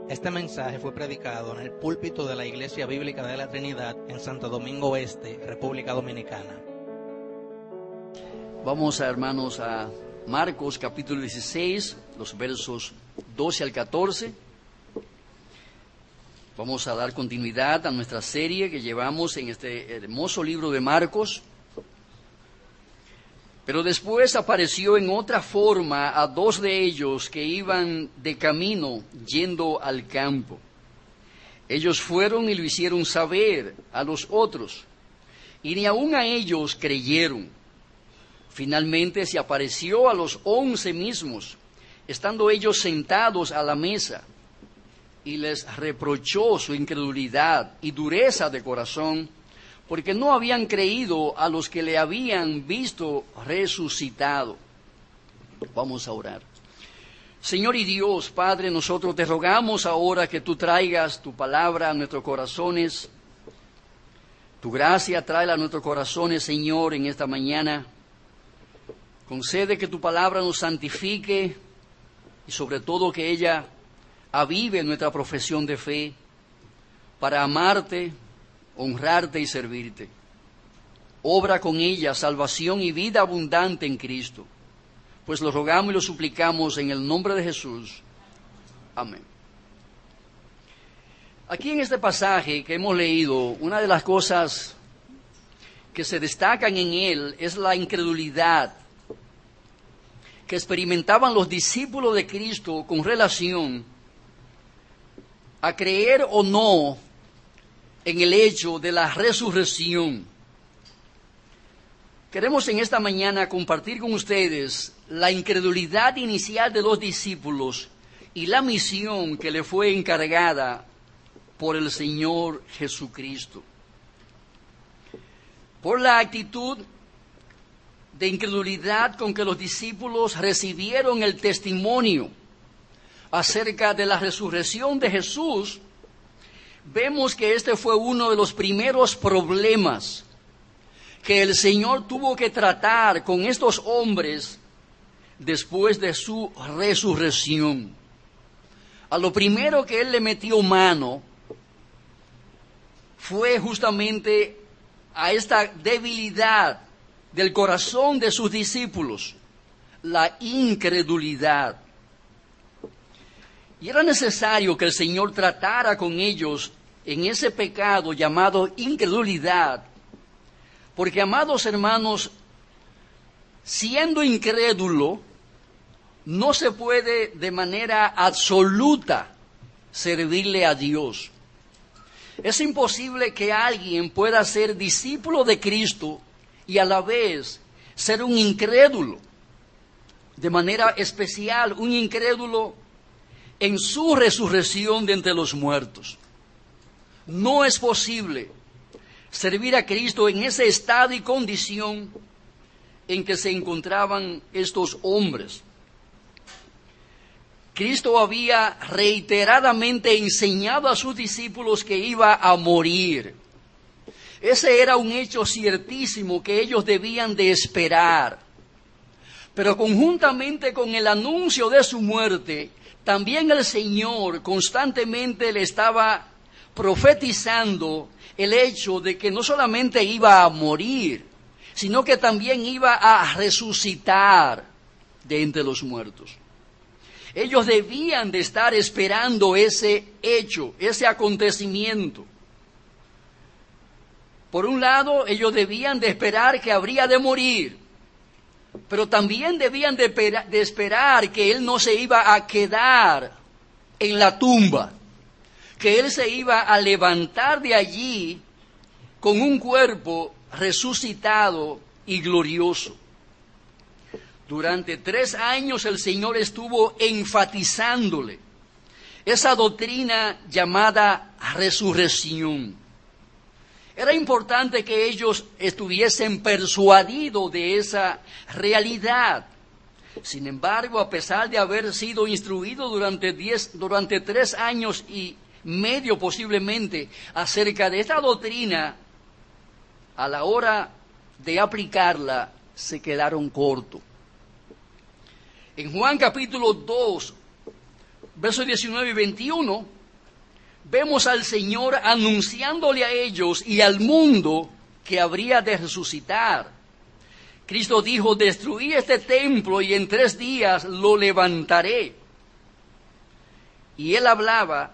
Este mensaje fue predicado en el púlpito de la Iglesia Bíblica de la Trinidad en Santo Domingo Este, República Dominicana. Vamos, hermanos, a Marcos capítulo 16, los versos 12 al 14. Vamos a dar continuidad a nuestra serie que llevamos en este hermoso libro de Marcos. Pero después apareció en otra forma a dos de ellos que iban de camino yendo al campo. Ellos fueron y lo hicieron saber a los otros, y ni aun a ellos creyeron. Finalmente se apareció a los 11 mismos, estando ellos sentados a la mesa, y les reprochó su incredulidad y dureza de corazón, porque no habían creído a los que le habían visto resucitado. Vamos a orar. Señor y Dios, Padre, nosotros te rogamos ahora que tú traigas tu palabra a nuestros corazones. Tu gracia tráela a nuestros corazones, Señor, en esta mañana. Concede que tu palabra nos santifique y sobre todo que ella avive nuestra profesión de fe para amarte, honrarte y servirte. Obra con ella salvación y vida abundante en Cristo, pues lo rogamos y lo suplicamos en el nombre de Jesús. Amén. Aquí en este pasaje que hemos leído, una de las cosas que se destacan en él es la incredulidad que experimentaban los discípulos de Cristo con relación a creer o no en el hecho de la resurrección. Queremos en esta mañana compartir con ustedes la incredulidad inicial de los discípulos y la misión que le fue encargada por el Señor Jesucristo. Por la actitud de incredulidad con que los discípulos recibieron el testimonio acerca de la resurrección de Jesús, vemos que este fue uno de los primeros problemas que el Señor tuvo que tratar con estos hombres después de su resurrección. A lo primero que Él le metió mano fue justamente a esta debilidad del corazón de sus discípulos, la incredulidad. Y era necesario que el Señor tratara con ellos en ese pecado llamado incredulidad, porque, amados hermanos, siendo incrédulo, no se puede de manera absoluta servirle a Dios. Es imposible que alguien pueda ser discípulo de Cristo y a la vez ser un incrédulo, de manera especial un incrédulo en su resurrección de entre los muertos. No es posible servir a Cristo en ese estado y condición en que se encontraban estos hombres. Cristo había reiteradamente enseñado a sus discípulos que iba a morir. Ese era un hecho ciertísimo que ellos debían de esperar. Pero conjuntamente con el anuncio de su muerte, también el Señor constantemente le estaba profetizando el hecho de que no solamente iba a morir, sino que también iba a resucitar de entre los muertos. Ellos debían de estar esperando ese hecho, ese acontecimiento. Por un lado, ellos debían de esperar que habría de morir, pero también debían de esperar que Él no se iba a quedar en la tumba, que Él se iba a levantar de allí con un cuerpo resucitado y glorioso. Durante 3 años el Señor estuvo enfatizándole esa doctrina llamada resurrección. Era importante que ellos estuviesen persuadidos de esa realidad. Sin embargo, a pesar de haber sido instruidos durante 3 años y medio posiblemente acerca de esta doctrina, a la hora de aplicarla se quedaron cortos. En Juan capítulo 2, versos 19 y 21, vemos al Señor anunciándole a ellos y al mundo que habría de resucitar. Cristo dijo: destruí este templo y en 3 días lo levantaré. Y él hablaba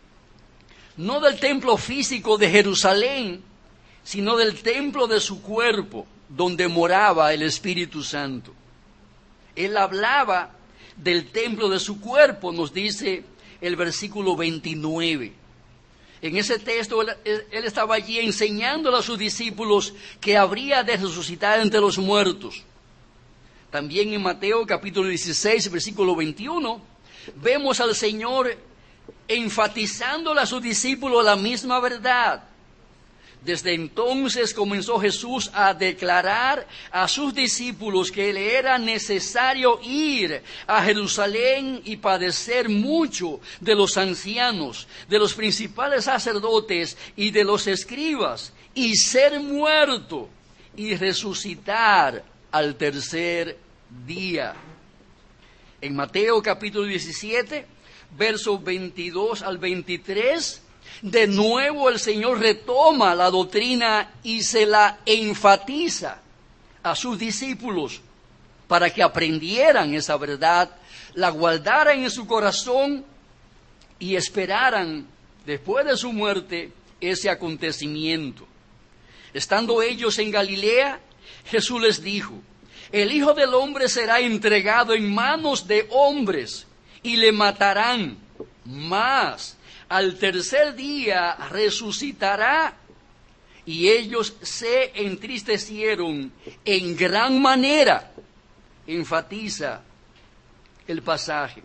no del templo físico de Jerusalén, sino del templo de su cuerpo, donde moraba el Espíritu Santo. Él hablaba del templo de su cuerpo, nos dice el versículo 29. En ese texto él estaba allí enseñándole a sus discípulos que habría de resucitar entre los muertos. También en Mateo capítulo 16, versículo 21, vemos al Señor enfatizándole a sus discípulos la misma verdad. Desde entonces comenzó Jesús a declarar a sus discípulos que le era necesario ir a Jerusalén y padecer mucho de los ancianos, de los principales sacerdotes y de los escribas, y ser muerto y resucitar al 3er día. En Mateo capítulo 17, versos 22 al 23, de nuevo el Señor retoma la doctrina y se la enfatiza a sus discípulos para que aprendieran esa verdad, la guardaran en su corazón y esperaran después de su muerte ese acontecimiento. Estando ellos en Galilea, Jesús les dijo: el Hijo del Hombre será entregado en manos de hombres y le matarán, mas al 3er día resucitará. Y ellos se entristecieron en gran manera. Enfatiza el pasaje.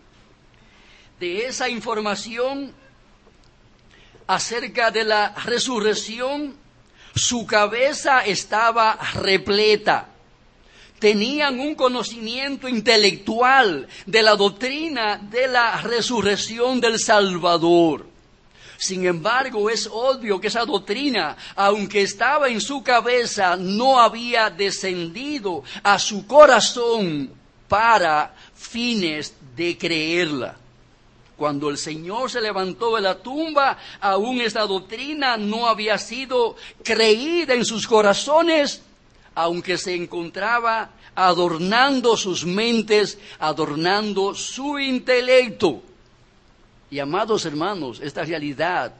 De esa información acerca de la resurrección, su cabeza estaba repleta. Tenían un conocimiento intelectual de la doctrina de la resurrección del Salvador. Sin embargo, es obvio que esa doctrina, aunque estaba en su cabeza, no había descendido a su corazón para fines de creerla. Cuando el Señor se levantó de la tumba, aún esta doctrina no había sido creída en sus corazones, aunque se encontraba adornando sus mentes, adornando su intelecto. Y amados hermanos, esta realidad,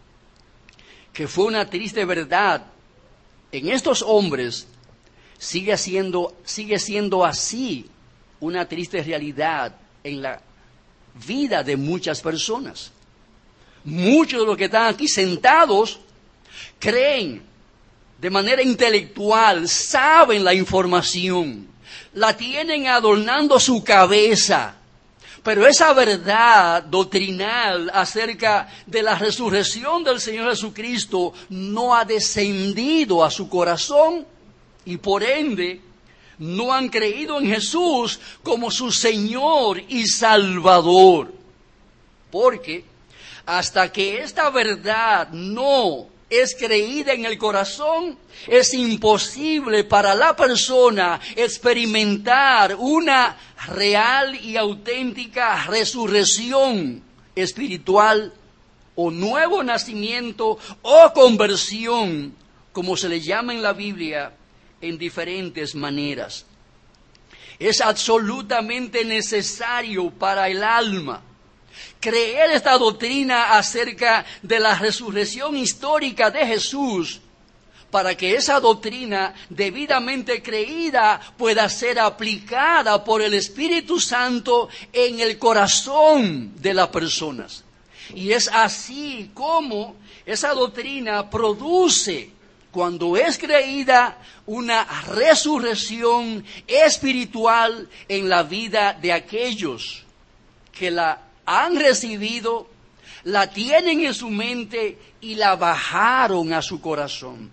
que fue una triste verdad en estos hombres, sigue siendo así una triste realidad en la vida de muchas personas. Muchos de los que están aquí sentados creen de manera intelectual, saben la información, la tienen adornando su cabeza, pero esa verdad doctrinal acerca de la resurrección del Señor Jesucristo no ha descendido a su corazón y por ende no han creído en Jesús como su Señor y Salvador. Porque hasta que esta verdad no es creída en el corazón, es imposible para la persona experimentar una real y auténtica resurrección espiritual o nuevo nacimiento o conversión, como se le llama en la Biblia, en diferentes maneras. Es absolutamente necesario para el alma creer esta doctrina acerca de la resurrección histórica de Jesús, para que esa doctrina debidamente creída pueda ser aplicada por el Espíritu Santo en el corazón de las personas. Y es así como esa doctrina produce, cuando es creída, una resurrección espiritual en la vida de aquellos que la han recibido, la tienen en su mente y la bajaron a su corazón.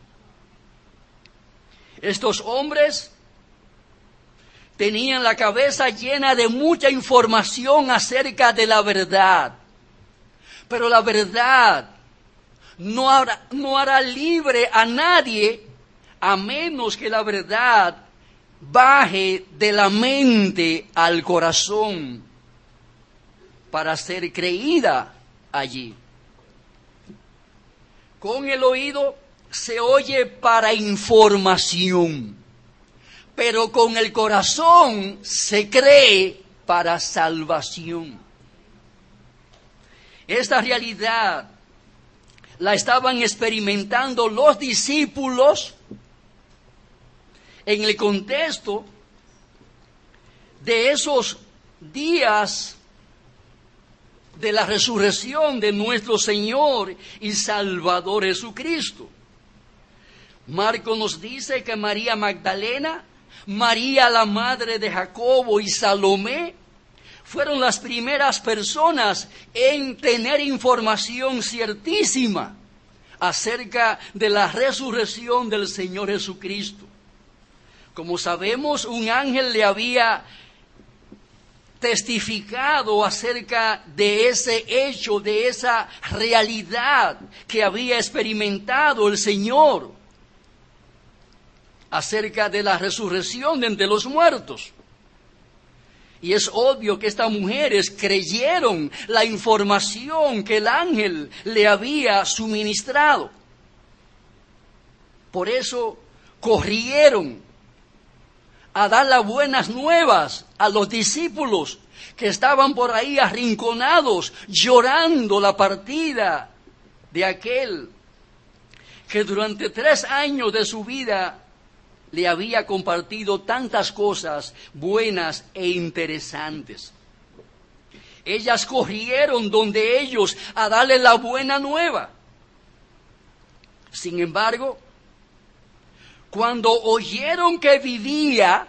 Estos hombres tenían la cabeza llena de mucha información acerca de la verdad, pero la verdad no hará libre a nadie a menos que la verdad baje de la mente al corazón. para ser creída allí. Con el oído se oye para información, pero con el corazón se cree para salvación. Esta realidad la estaban experimentando los discípulos en el contexto de esos días de la resurrección de nuestro Señor y Salvador Jesucristo. Marcos nos dice que María Magdalena, María la madre de Jacobo y Salomé fueron las primeras personas en tener información ciertísima acerca de la resurrección del Señor Jesucristo. Como sabemos, un ángel le había testificado acerca de ese hecho, de esa realidad que había experimentado el Señor acerca de la resurrección de entre los muertos. Y es obvio que estas mujeres creyeron la información que el ángel le había suministrado. Por eso corrieron a dar las buenas nuevas a los discípulos que estaban por ahí arrinconados, llorando la partida de aquel que durante 3 años de su vida le había compartido tantas cosas buenas e interesantes. Ellas corrieron donde ellos a darle la buena nueva. Sin embargo, cuando oyeron que vivía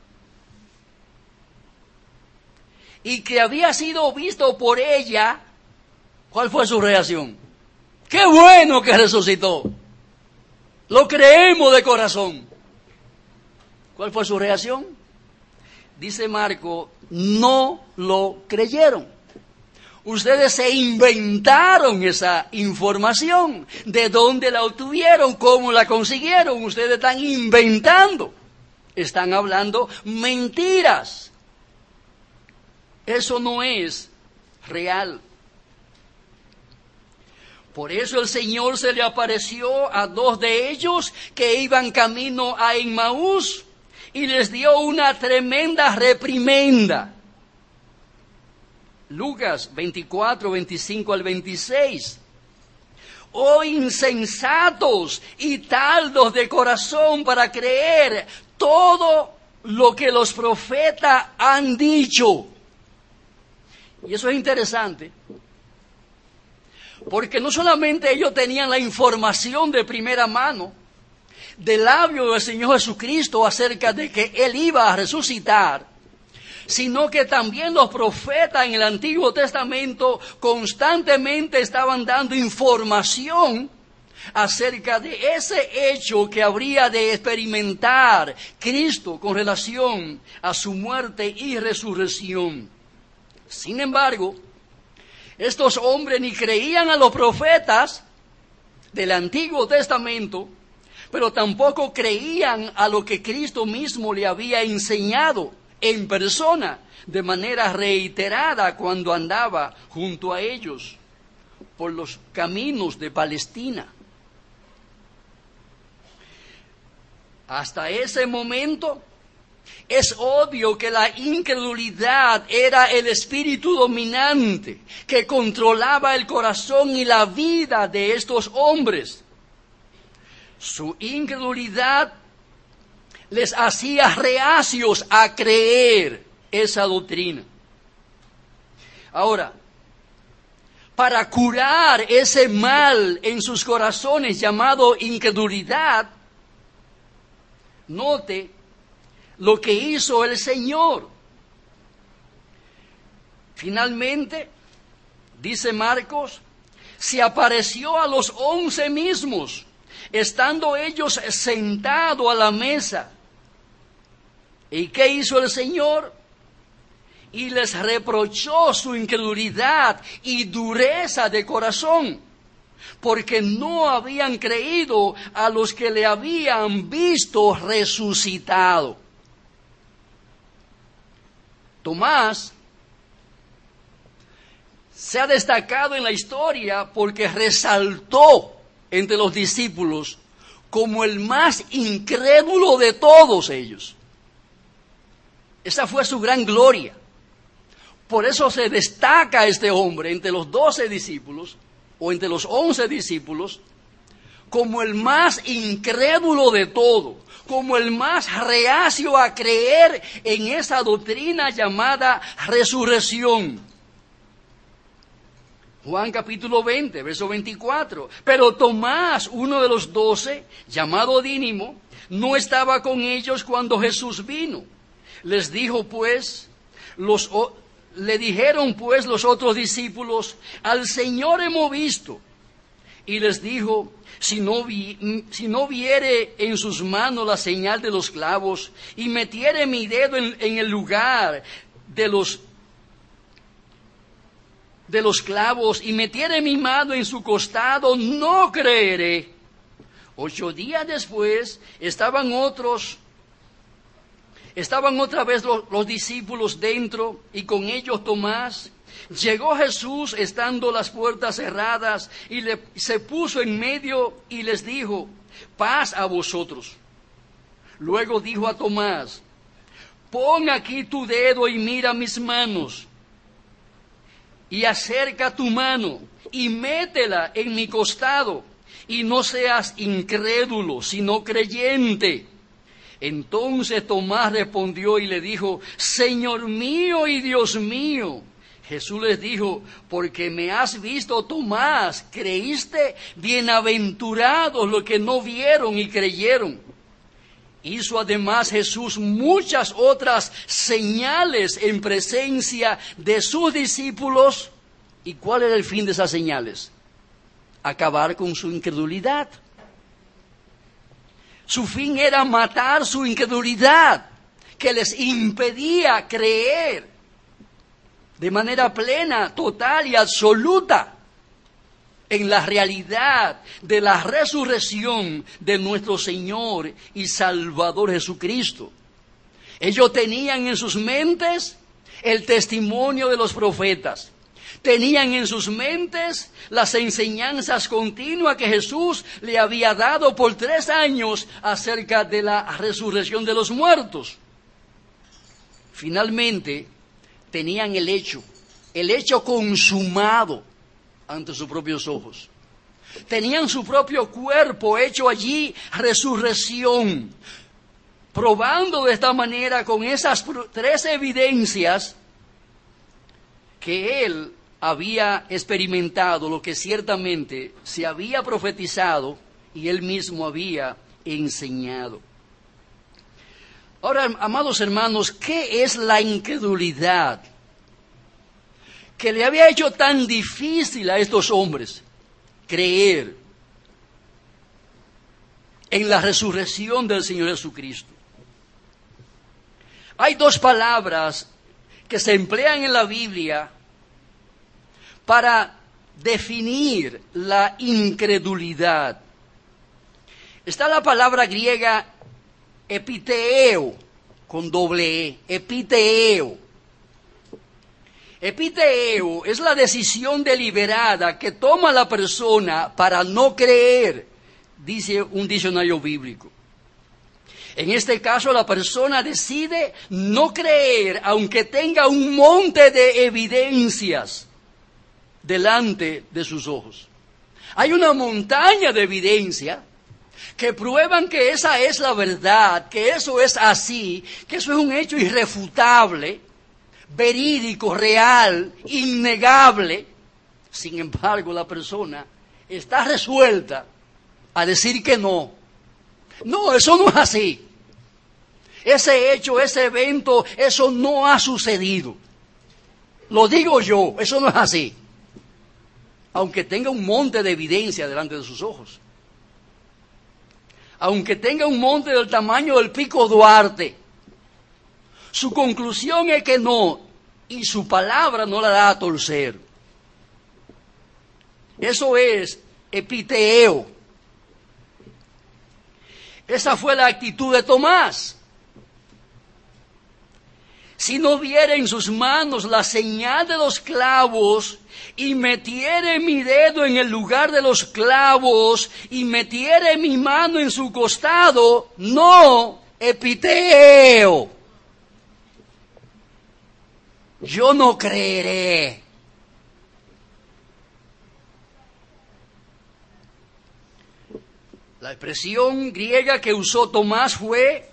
y que había sido visto por ella, ¿cuál fue su reacción? ¡Qué bueno que resucitó! Lo creemos de corazón. ¿Cuál fue su reacción? Dice Marco, no lo creyeron. Ustedes se inventaron esa información. ¿De dónde la obtuvieron? ¿Cómo la consiguieron? Ustedes están inventando. Están hablando mentiras. Eso no es real. Por eso el Señor se le apareció a 2 de ellos que iban camino a Emmaús y les dio una tremenda reprimenda. Lucas 24, 25 al 26. Oh insensatos y tardos de corazón para creer todo lo que los profetas han dicho. Y eso es interesante, porque no solamente ellos tenían la información de primera mano del labio del Señor Jesucristo acerca de que Él iba a resucitar, sino que también los profetas en el Antiguo Testamento constantemente estaban dando información acerca de ese hecho que habría de experimentar Cristo con relación a su muerte y resurrección. Sin embargo, estos hombres ni creían a los profetas del Antiguo Testamento, pero tampoco creían a lo que Cristo mismo le había enseñado en persona, de manera reiterada cuando andaba junto a ellos por los caminos de Palestina. Hasta ese momento, es obvio que la incredulidad era el espíritu dominante que controlaba el corazón y la vida de estos hombres. Su incredulidad les hacía reacios a creer esa doctrina. Ahora, para curar ese mal en sus corazones llamado incredulidad, note lo que hizo el Señor. Finalmente, dice Marcos, se apareció a los 11 mismos, estando ellos sentados a la mesa. ¿Y qué hizo el Señor? Y les reprochó su incredulidad y dureza de corazón, porque no habían creído a los que le habían visto resucitado. Tomás, se ha destacado en la historia porque resaltó entre los discípulos como el más incrédulo de todos ellos. Esa fue su gran gloria. Por eso se destaca este hombre entre los 12 discípulos o entre los 11 discípulos como el más incrédulo de todo, como el más reacio a creer en esa doctrina llamada resurrección. Juan capítulo 20, verso 24. Pero Tomás, uno de los 12, llamado Dídimo, no estaba con ellos cuando Jesús vino. Le dijeron pues los otros discípulos: al Señor hemos visto. Y les dijo: si no viere en sus manos la señal de los clavos, y metiere mi dedo en el lugar de los clavos, y metiere mi mano en su costado, no creeré. 8 días después estaban otra vez los discípulos dentro, y con ellos Tomás. Llegó Jesús estando las puertas cerradas, y se puso en medio y les dijo: paz a vosotros. Luego dijo a Tomás: pon aquí tu dedo y mira mis manos, y acerca tu mano y métela en mi costado, y no seas incrédulo, sino creyente. Entonces Tomás respondió y le dijo: Señor mío y Dios mío. Jesús les dijo: porque me has visto, Tomás, creíste. Bienaventurados los que no vieron y creyeron. Hizo además Jesús muchas otras señales en presencia de sus discípulos. ¿Y cuál era el fin de esas señales? Acabar con su incredulidad. Su fin era matar su incredulidad, que les impedía creer de manera plena, total y absoluta en la realidad de la resurrección de nuestro Señor y Salvador Jesucristo. Ellos tenían en sus mentes el testimonio de los profetas. Tenían en sus mentes las enseñanzas continuas que Jesús le había dado por 3 años acerca de la resurrección de los muertos. Finalmente, tenían el hecho consumado ante sus propios ojos. Tenían su propio cuerpo hecho allí resurrección, probando de esta manera con esas 3 evidencias que él había experimentado, lo que ciertamente se había profetizado y él mismo había enseñado. Ahora, amados hermanos, ¿qué es la incredulidad que le había hecho tan difícil a estos hombres creer en la resurrección del Señor Jesucristo? Hay 2 palabras que se emplean en la Biblia para definir la incredulidad. Está la palabra griega epiteo, con doble E, epiteo. Epiteo es la decisión deliberada que toma la persona para no creer, dice un diccionario bíblico. En este caso, la persona decide no creer, aunque tenga un monte de evidencias delante de sus ojos. Hay una montaña de evidencia que prueban que esa es la verdad, que eso es así, que eso es un hecho irrefutable, verídico, real, innegable. Sin embargo, la persona está resuelta a decir que no. No, eso no es así. Ese hecho, ese evento, eso no ha sucedido. Lo digo yo, eso no es así. Aunque tenga un monte de evidencia delante de sus ojos. Aunque tenga un monte del tamaño del Pico Duarte. Su conclusión es que no, y su palabra no la da a torcer. Eso es epiteo. Esa fue la actitud de Tomás. si no viere en sus manos la señal de los clavos, y metiere mi dedo en el lugar de los clavos, y metiere mi mano en su costado, no epiteo. Yo no creeré. La expresión griega que usó Tomás fue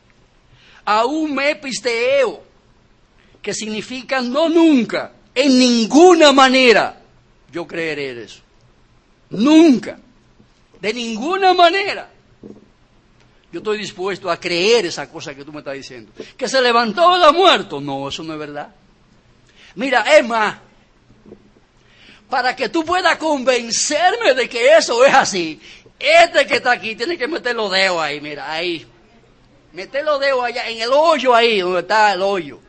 aumepisteo, que significa no nunca, en ninguna manera yo creeré en eso. Nunca, de ninguna manera. Yo estoy dispuesto a creer esa cosa que tú me estás diciendo. ¿Que se levantó de los muertos? No, eso no es verdad. Mira, es más, para que tú puedas convencerme de que eso es así, este que está aquí tiene que meter los dedos ahí, mira, ahí. Meter los dedos allá, en el hoyo ahí, donde está el hoyo.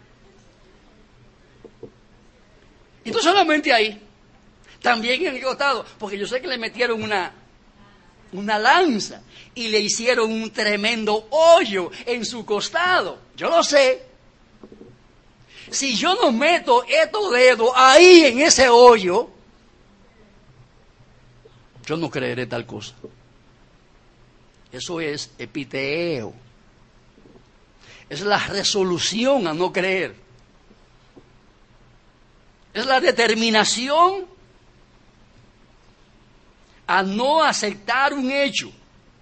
Y no solamente ahí, también en el costado, porque yo sé que le metieron una lanza y le hicieron un tremendo hoyo en su costado. Yo lo sé. Si yo no meto estos dedos ahí en ese hoyo, yo no creeré tal cosa. Eso es epiteo. Es la resolución a no creer. Es la determinación a no aceptar un hecho.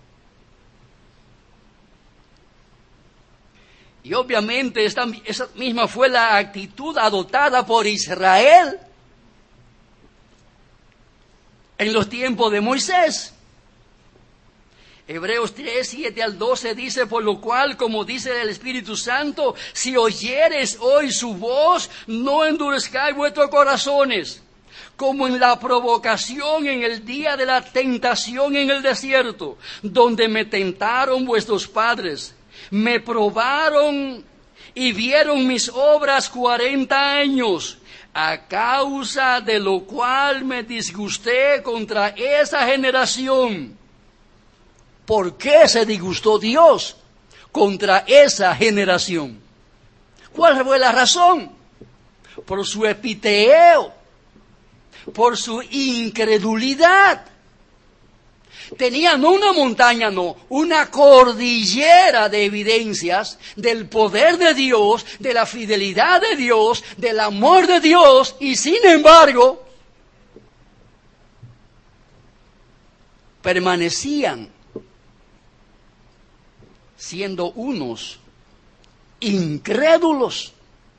Y obviamente esa misma fue la actitud adoptada por Israel en los tiempos de Moisés. Hebreos 3, 7 al 12 dice, por lo cual, como dice el Espíritu Santo, si oyeres hoy su voz, no endurezcáis vuestros corazones, como en la provocación en el día de la tentación en el desierto, donde me tentaron vuestros padres, me probaron y vieron mis obras 40 años, a causa de lo cual me disgusté contra esa generación. ¿Por qué se disgustó Dios contra esa generación? ¿Cuál fue la razón? Por su epiteo, por su incredulidad. Tenían no una montaña, no, una cordillera de evidencias del poder de Dios, de la fidelidad de Dios, del amor de Dios, y sin embargo, permanecían siendo unos incrédulos.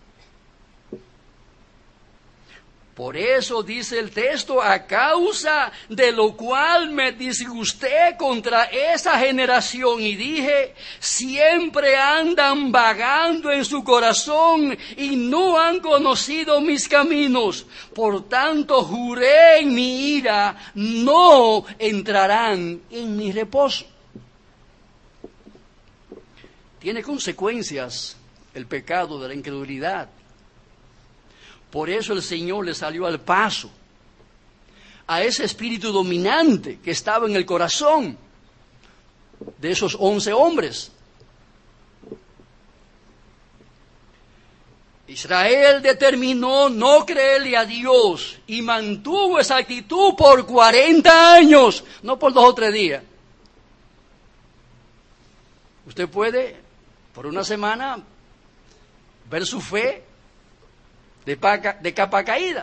Por eso dice el texto, a causa de lo cual me disgusté contra esa generación y dije, siempre andan vagando en su corazón y no han conocido mis caminos. Por tanto juré en mi ira, no entrarán en mi reposo. Tiene consecuencias el pecado de la incredulidad. Por eso el Señor le salió al paso a ese espíritu dominante que estaba en el corazón de esos 11 hombres. Israel determinó no creerle a Dios y mantuvo esa actitud por 40 años, no por 2 o 3 días. Usted puede, por una semana, ver su fe de capa caída.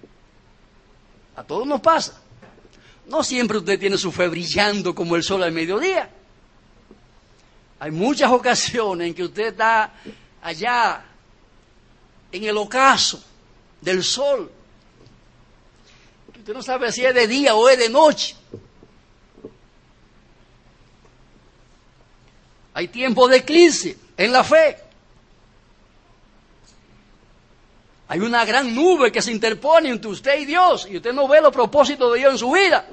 A todos nos pasa. No siempre usted tiene su fe brillando como el sol al mediodía. Hay muchas ocasiones en que usted está allá en el ocaso del sol. Usted no sabe si es de día o es de noche. Hay tiempo de eclipse en la fe. Hay una gran nube que se interpone entre usted y Dios y usted no ve los propósitos de Dios en su vida.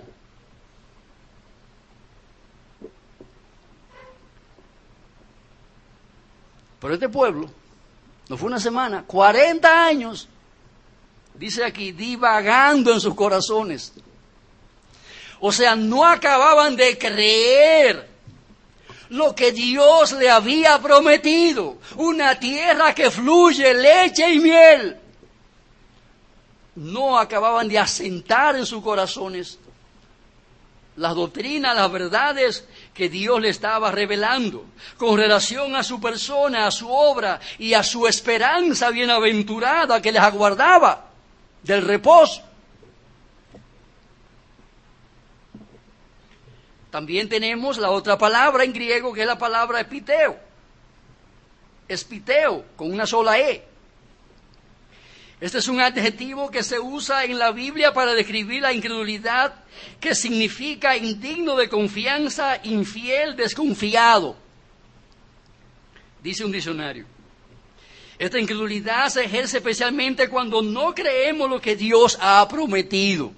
Pero este pueblo, no fue una semana, 40 años, dice aquí, divagando en sus corazones. O sea, no acababan de creer lo que Dios le había prometido, una tierra que fluye leche y miel, no acababan de asentar en sus corazones las doctrinas, las verdades que Dios le estaba revelando con relación a su persona, a su obra y a su esperanza bienaventurada que les aguardaba del reposo. También tenemos la otra palabra en griego, que es la palabra epiteo. Espiteo, con una sola E. Este es un adjetivo que se usa en la Biblia para describir la incredulidad, que significa indigno de confianza, infiel, desconfiado. Dice un diccionario. Esta incredulidad se ejerce especialmente cuando no creemos lo que Dios ha prometido.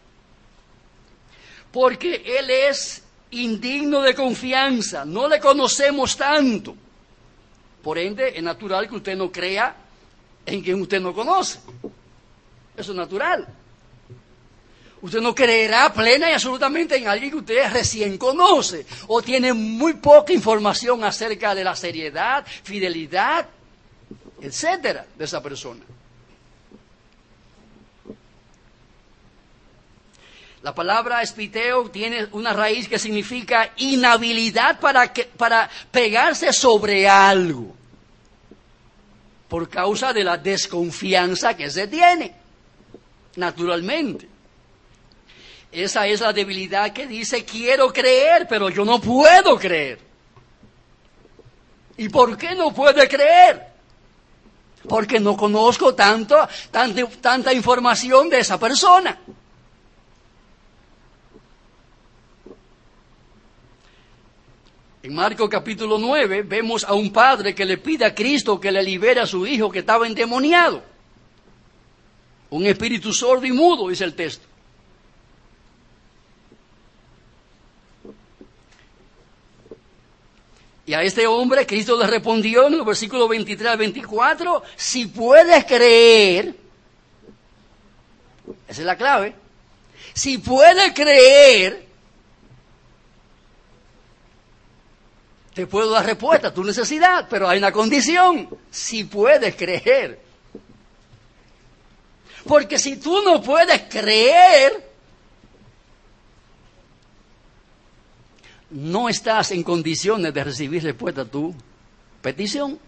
Porque Él es indigno de confianza, no le conocemos tanto. Por ende, es natural que usted no crea en quien usted no conoce. Eso es natural. Usted no creerá plena y absolutamente en alguien que usted recién conoce o tiene muy poca información acerca de la seriedad, fidelidad, etcétera, de esa persona. La palabra espiteo tiene una raíz que significa inhabilidad para pegarse sobre algo, por causa de la desconfianza que se tiene, naturalmente. Esa es la debilidad que dice, quiero creer, pero yo no puedo creer. ¿Y por qué no puede creer? Porque no conozco tanta información de esa persona. En Marcos capítulo 9 vemos a un padre que le pide a Cristo que le libere a su hijo que estaba endemoniado. Un espíritu sordo y mudo, dice el texto. Y a este hombre Cristo le respondió en los versículos 23 al 24, si puedes creer, esa es la clave, si puedes creer, te puedo dar respuesta a tu necesidad, pero hay una condición, si puedes creer. Porque si tú no puedes creer, no estás en condiciones de recibir respuesta a tu petición.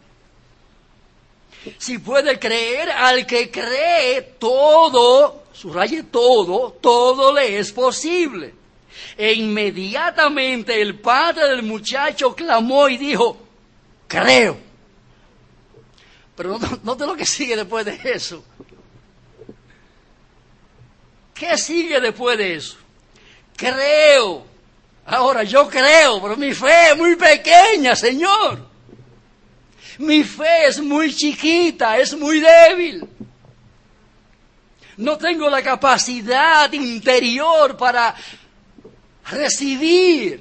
Si puedes creer, al que cree, todo, subraye todo le es posible. E inmediatamente el padre del muchacho clamó y dijo, creo. Pero note lo que sigue después de eso. ¿Qué sigue después de eso? Creo. Ahora yo creo, pero mi fe es muy pequeña, Señor. Mi fe es muy chiquita, es muy débil. No tengo la capacidad interior para recibir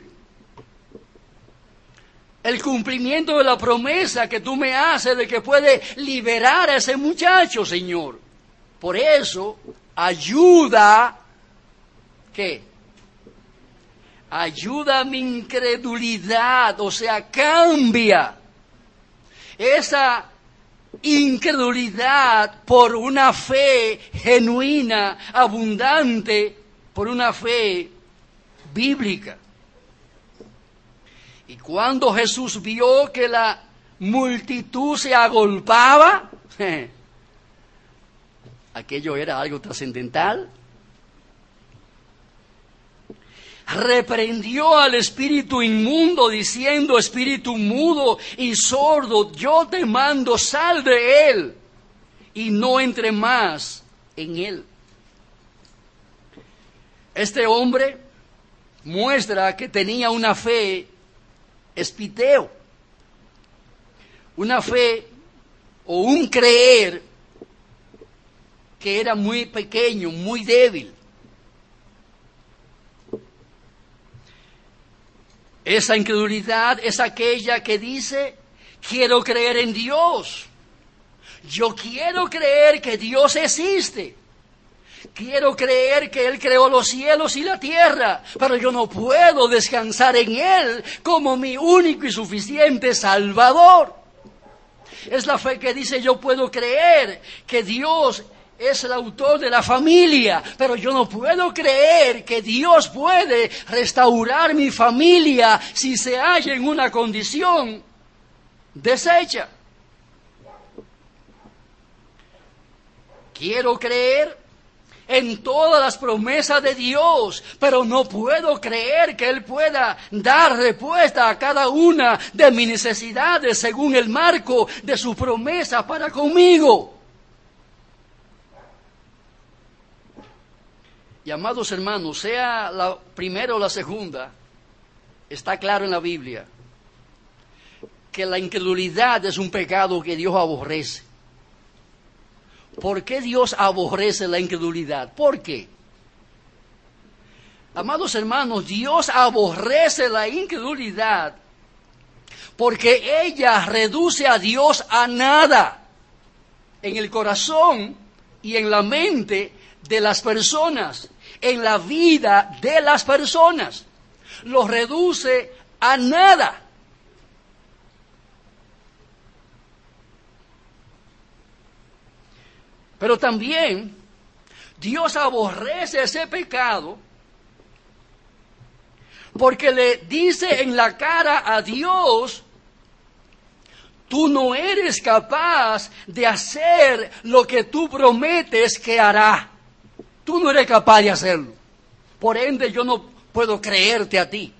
el cumplimiento de la promesa que tú me haces de que puede liberar a ese muchacho, Señor. Por eso, ayuda, ¿qué? Ayuda mi incredulidad, o sea, cambia esa incredulidad por una fe genuina, abundante, por una fe bíblica. Y cuando Jesús vio que la multitud se agolpaba, aquello era algo trascendental, reprendió al espíritu inmundo diciendo, espíritu mudo y sordo, yo te mando, sal de él y no entre más en él. Este hombre muestra que tenía una fe espiteo, una fe o un creer que era muy pequeño, muy débil. Esa incredulidad es aquella que dice, quiero creer en Dios. Yo quiero creer que Dios existe. Quiero creer que Él creó los cielos y la tierra, pero yo no puedo descansar en Él como mi único y suficiente Salvador. Es la fe que dice: yo puedo creer que Dios es el autor de la familia, pero yo no puedo creer que Dios puede restaurar mi familia si se halla en una condición deshecha. Quiero creer en todas las promesas de Dios, pero no puedo creer que Él pueda dar respuesta a cada una de mis necesidades según el marco de su promesa para conmigo. Y amados hermanos, sea la primera o la segunda, está claro en la Biblia que la incredulidad es un pecado que Dios aborrece. ¿Por qué Dios aborrece la incredulidad? ¿Por qué? Amados hermanos, Dios aborrece la incredulidad porque ella reduce a Dios a nada en el corazón y en la mente de las personas, en la vida de las personas. Lo reduce a nada. Pero también Dios aborrece ese pecado porque le dice en la cara a Dios: tú no eres capaz de hacer lo que tú prometes que hará. Tú no eres capaz de hacerlo. Por ende, yo no puedo creerte a ti.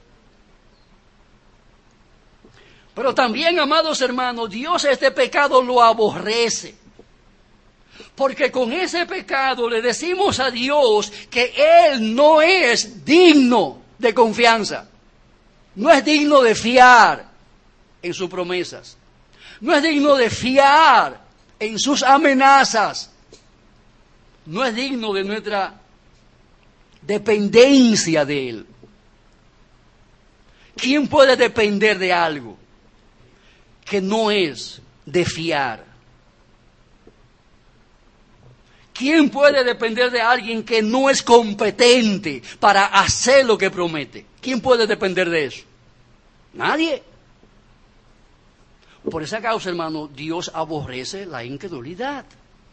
Pero también, amados hermanos, Dios este pecado lo aborrece. Porque con ese pecado le decimos a Dios que Él no es digno de confianza. No es digno de fiar en sus promesas. No es digno de fiar en sus amenazas. No es digno de nuestra dependencia de Él. ¿Quién puede depender de algo que no es de fiar? ¿Quién puede depender de alguien que no es competente para hacer lo que promete? ¿Quién puede depender de eso? Nadie. Por esa causa, hermano, Dios aborrece la incredulidad.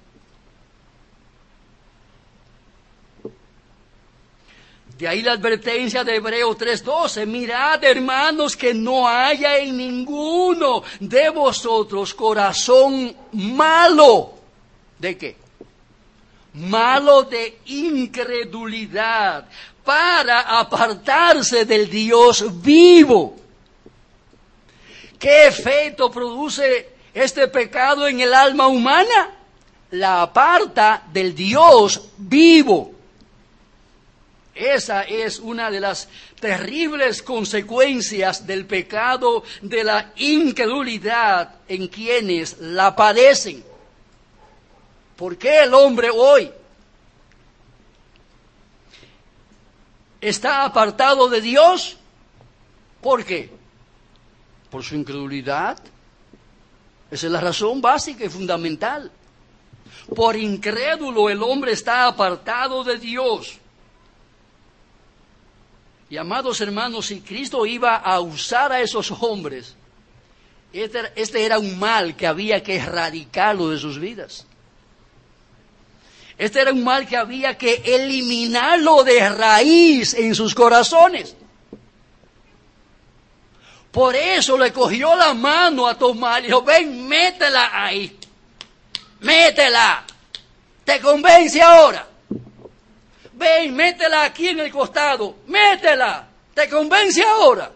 De ahí la advertencia de Hebreos 3:12. Mirad, hermanos, que no haya en ninguno de vosotros corazón malo. ¿De qué? Malo de incredulidad, para apartarse del Dios vivo. ¿Qué efecto produce este pecado en el alma humana? La aparta del Dios vivo. Esa es una de las terribles consecuencias del pecado de la incredulidad en quienes la padecen. ¿Por qué el hombre hoy está apartado de Dios? ¿Por qué? Por su incredulidad. Esa es la razón básica y fundamental. Por incrédulo el hombre está apartado de Dios. Y amados hermanos, si Cristo iba a usar a esos hombres, este era un mal que había que erradicarlo de sus vidas. Este era un mal que había que eliminarlo de raíz en sus corazones. Por eso le cogió la mano a Tomás y dijo: ven, métela ahí. Métela. ¿Te convence ahora? Ven, métela aquí en el costado. Métela. ¿Te convence ahora?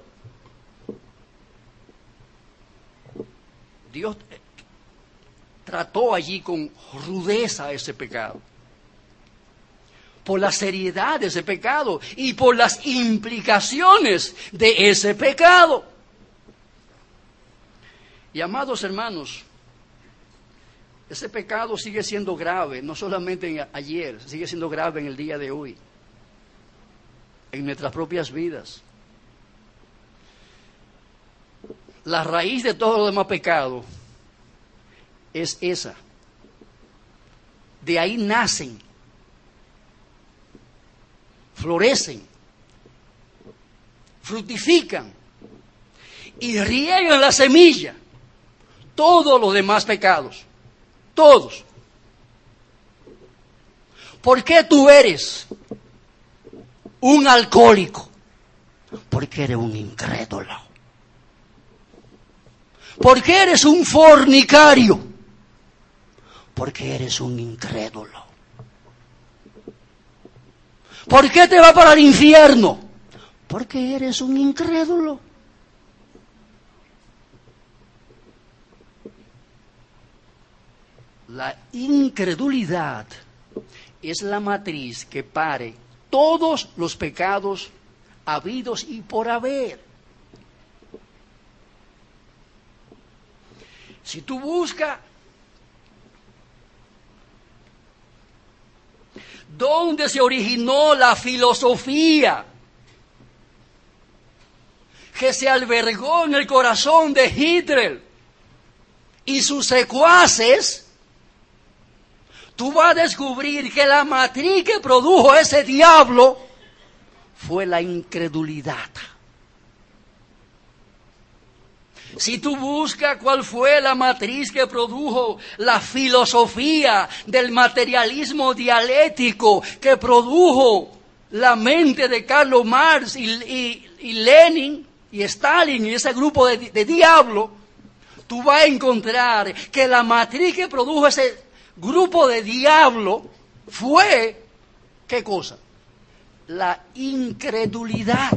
Dios trató allí con rudeza ese pecado. Por la seriedad de ese pecado y por las implicaciones de ese pecado. Y amados hermanos, ese pecado sigue siendo grave, no solamente ayer, sigue siendo grave en el día de hoy, en nuestras propias vidas. La raíz de todo lo demás pecado es esa. De ahí nacen florecen, fructifican y riegan la semilla todos los demás pecados, todos. ¿Por qué tú eres un alcohólico? Porque eres un incrédulo. ¿Por qué eres un fornicario? Porque eres un incrédulo. ¿Por qué te va para el infierno? Porque eres un incrédulo. La incredulidad es la matriz que pare todos los pecados habidos y por haber. Si tú buscas dónde se originó la filosofía que se albergó en el corazón de Hitler y sus secuaces, tú vas a descubrir que la matriz que produjo ese diablo fue la incredulidad. Si tú buscas cuál fue la matriz que produjo la filosofía del materialismo dialéctico, que produjo la mente de Karl Marx y Lenin y Stalin y ese grupo de diablo, tú vas a encontrar que la matriz que produjo ese grupo de diablo fue, ¿qué cosa? La incredulidad.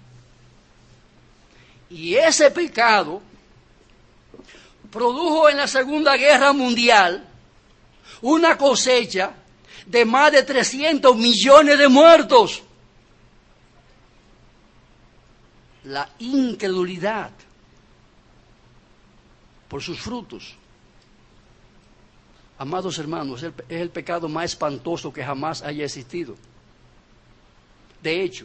Y ese pecado produjo en la Segunda Guerra Mundial una cosecha de más de 300 millones de muertos. La incredulidad, por sus frutos. Amados hermanos, es el pecado más espantoso que jamás haya existido. De hecho,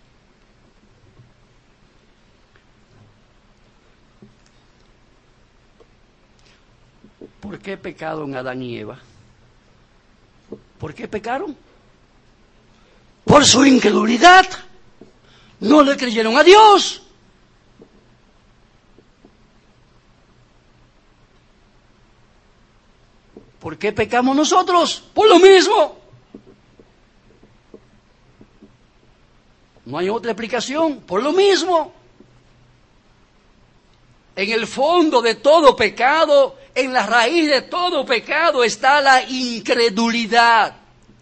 ¿por qué pecaron Adán y Eva? ¿Por qué pecaron? Por su incredulidad. No le creyeron a Dios. ¿Por qué pecamos nosotros? Por lo mismo. No hay otra explicación. Por lo mismo. En el fondo de todo pecado, en la raíz de todo pecado está la incredulidad.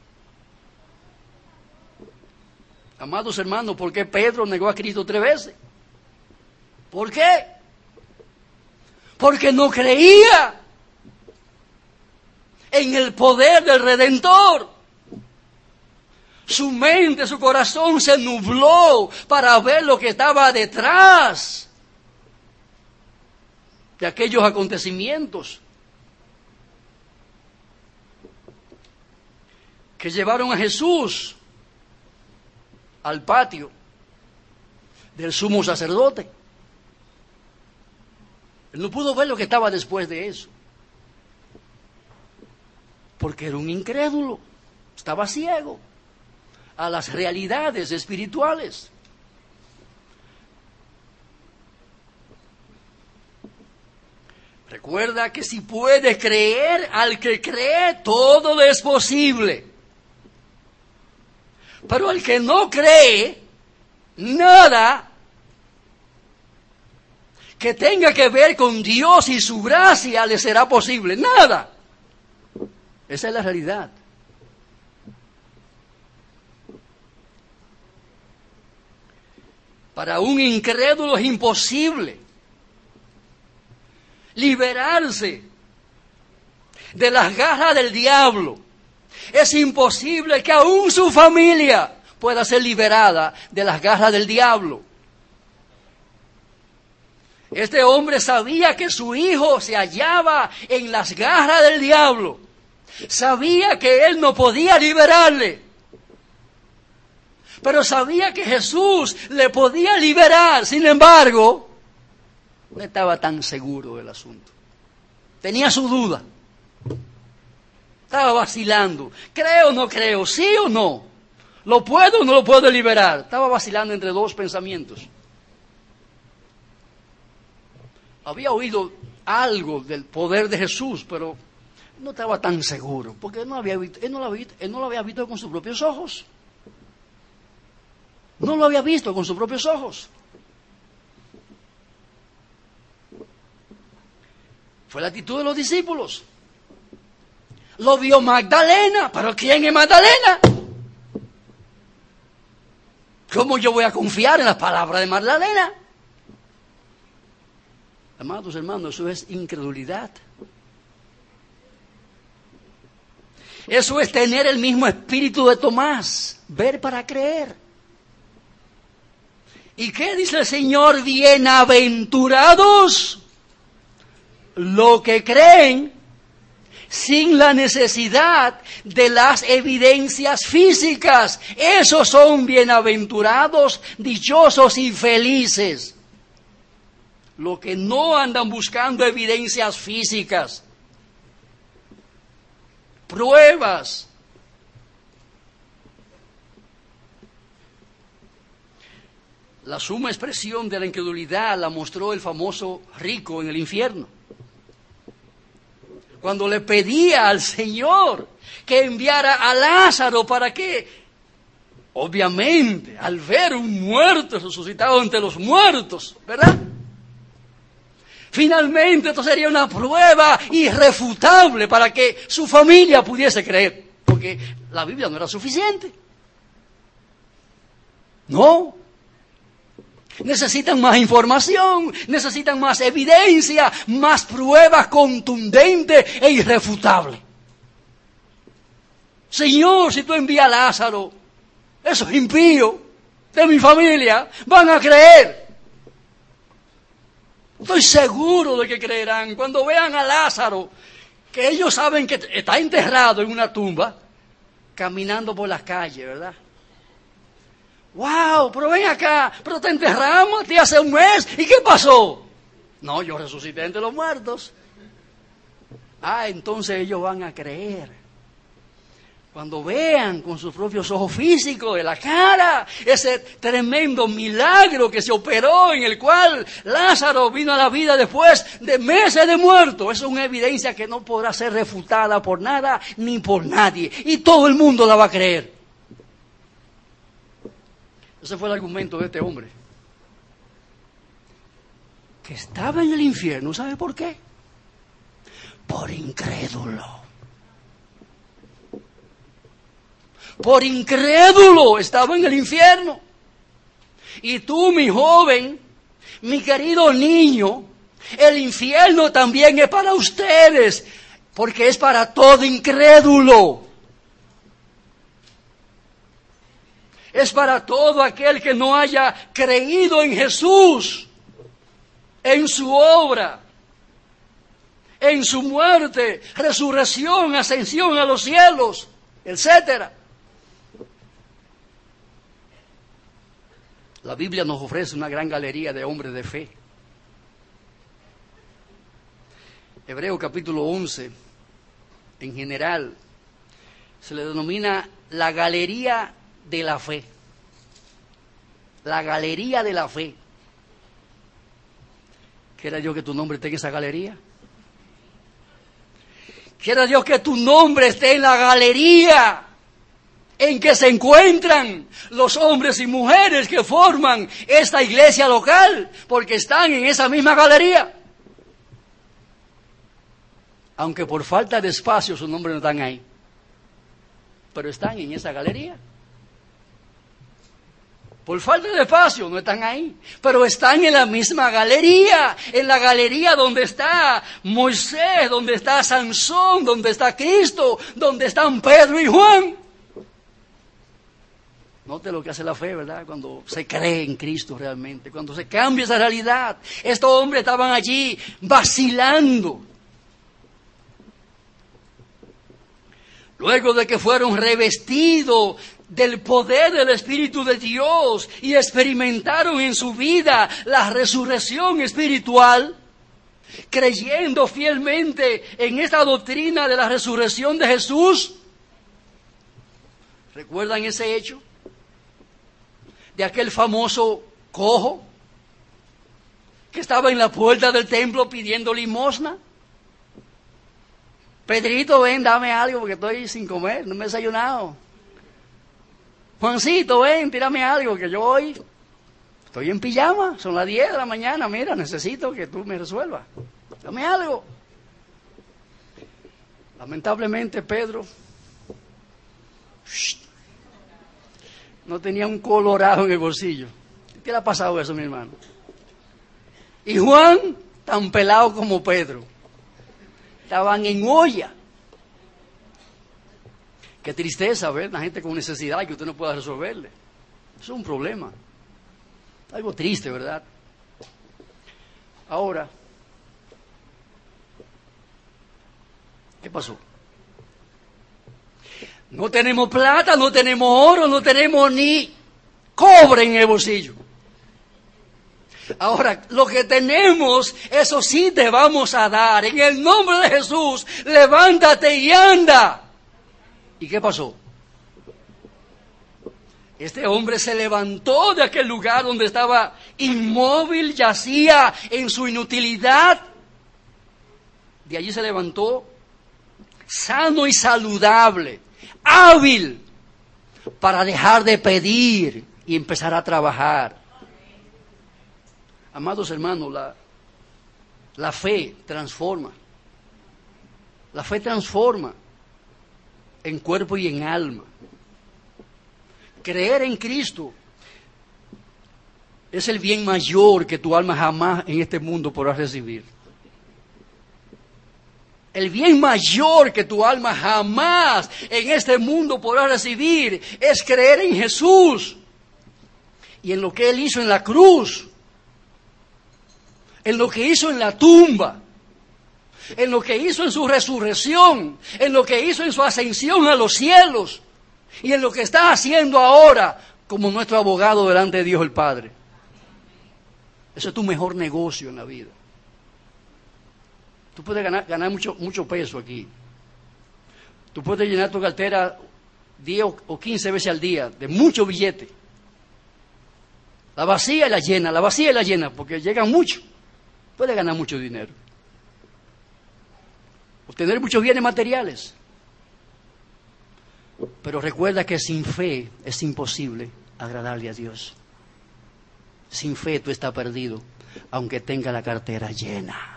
Amados hermanos, ¿por qué Pedro negó a Cristo 3 veces? ¿Por qué? Porque no creía en el poder del Redentor. Su mente, su corazón se nubló para ver lo que estaba detrás de aquellos acontecimientos que llevaron a Jesús al patio del sumo sacerdote. Él no pudo ver lo que estaba después de eso, porque era un incrédulo, estaba ciego a las realidades espirituales. Recuerda que si puede creer, al que cree, todo le es posible. Pero al que no cree, nada que tenga que ver con Dios y su gracia le será posible. Nada. Esa es la realidad. Para un incrédulo es imposible liberarse de las garras del diablo. Es imposible que aún su familia pueda ser liberada de las garras del diablo. Este hombre sabía que su hijo se hallaba en las garras del diablo. Sabía que él no podía liberarle. Pero sabía que Jesús le podía liberar. Sin embargo, no estaba tan seguro del asunto. Tenía su duda. Estaba vacilando. ¿Creo o no creo? ¿Sí o no? ¿Lo puedo o no lo puedo liberar? Estaba vacilando entre dos pensamientos. Había oído algo del poder de Jesús, pero no estaba tan seguro, porque él no lo había visto con sus propios ojos. No lo había visto con sus propios ojos. Fue la actitud de los discípulos. Lo vio Magdalena, pero ¿quién es Magdalena? ¿Cómo yo voy a confiar en las palabras de Magdalena? Amados hermanos, eso es incredulidad. Eso es tener el mismo espíritu de Tomás, ver para creer. ¿Y qué dice el Señor? Bienaventurados los que creen sin la necesidad de las evidencias físicas. Esos son bienaventurados, dichosos y felices. Los que no andan buscando evidencias físicas, pruebas. La suma expresión de la incredulidad la mostró el famoso rico en el infierno. Cuando le pedía al Señor que enviara a Lázaro para que, obviamente, al ver un muerto resucitado entre los muertos, ¿verdad? Finalmente esto sería una prueba irrefutable para que su familia pudiese creer, porque la Biblia no era suficiente. No. Necesitan más información, necesitan más evidencia, más pruebas contundentes e irrefutables. Señor, si tú envías a Lázaro, esos impíos de mi familia van a creer. Estoy seguro de que creerán cuando vean a Lázaro, que ellos saben que está enterrado en una tumba, caminando por las calles, ¿verdad? ¡Wow! Pero ven acá, pero te enterramos a ti hace un mes, ¿y qué pasó? No, yo resucité entre los muertos. Entonces ellos van a creer. Cuando vean con sus propios ojos físicos de la cara ese tremendo milagro que se operó, en el cual Lázaro vino a la vida después de meses de muerto, eso es una evidencia que no podrá ser refutada por nada ni por nadie, y todo el mundo la va a creer. Ese fue el argumento de este hombre, que estaba en el infierno. ¿Sabe por qué? Por incrédulo. Por incrédulo estaba en el infierno. Y tú, mi joven, mi querido niño, el infierno también es para ustedes, porque es para todo incrédulo. Es para todo aquel que no haya creído en Jesús, en su obra, en su muerte, resurrección, ascensión a los cielos, etcétera. La Biblia nos ofrece una gran galería de hombres de fe. Hebreos capítulo 11, en general, se le denomina la galería de la fe. La galería de la fe. ¿Quiera Dios que tu nombre esté en esa galería? Quiera Dios que tu nombre esté en la galería en que se encuentran los hombres y mujeres que forman esta iglesia local, porque están en esa misma galería. Aunque por falta de espacio sus nombres no están ahí, pero están en esa galería. Por falta de espacio no están ahí, pero están en la misma galería, en la galería donde está Moisés, donde está Sansón, donde está Cristo, donde están Pedro y Juan. Note lo que hace la fe, ¿verdad? Cuando se cree en Cristo realmente, cuando se cambia esa realidad. Estos hombres estaban allí vacilando. Luego de que fueron revestidos del poder del Espíritu de Dios y experimentaron en su vida la resurrección espiritual, creyendo fielmente en esta doctrina de la resurrección de Jesús. ¿Recuerdan ese hecho? de aquel famoso cojo que estaba en la puerta del templo pidiendo limosna? Pedrito, ven, dame algo porque estoy sin comer, no me he desayunado. Juancito, ven, tírame algo que yo hoy estoy en pijama, son las 10 de la mañana, mira, necesito que tú me resuelvas. Dame algo. Lamentablemente Pedro no tenía un colorado en el bolsillo. ¿Qué le ha pasado eso, mi hermano? Y Juan, tan pelado como Pedro, estaban en olla. Qué tristeza ver la gente con necesidad que usted no pueda resolverle. Eso es un problema. Algo triste, ¿verdad? Ahora, ¿qué pasó? No tenemos plata, no tenemos oro, no tenemos ni cobre en el bolsillo. Ahora, lo que tenemos, eso sí te vamos a dar. En el nombre de Jesús, levántate y anda. ¿Y qué pasó? Este hombre se levantó de aquel lugar donde estaba inmóvil, yacía en su inutilidad. De allí se levantó sano y saludable, hábil para dejar de pedir y empezar a trabajar. Amados hermanos, la fe transforma. La fe transforma en cuerpo y en alma. Creer en Cristo es el bien mayor que tu alma jamás en este mundo podrá recibir. El bien mayor que tu alma jamás en este mundo podrá recibir es creer en Jesús y en lo que Él hizo en la cruz, en lo que hizo en la tumba, en lo que hizo en su resurrección, en lo que hizo en su ascensión a los cielos y en lo que está haciendo ahora como nuestro abogado delante de Dios el Padre. Ese es tu mejor negocio en la vida. Tú puedes ganar mucho peso aquí. Tú puedes llenar tu cartera 10 o 15 veces al día de mucho billete. La vacía y la llena, porque llegan mucho. Puedes ganar mucho dinero. Obtener muchos bienes materiales. Pero recuerda que sin fe es imposible agradarle a Dios. Sin fe tú estás perdido, aunque tenga la cartera llena.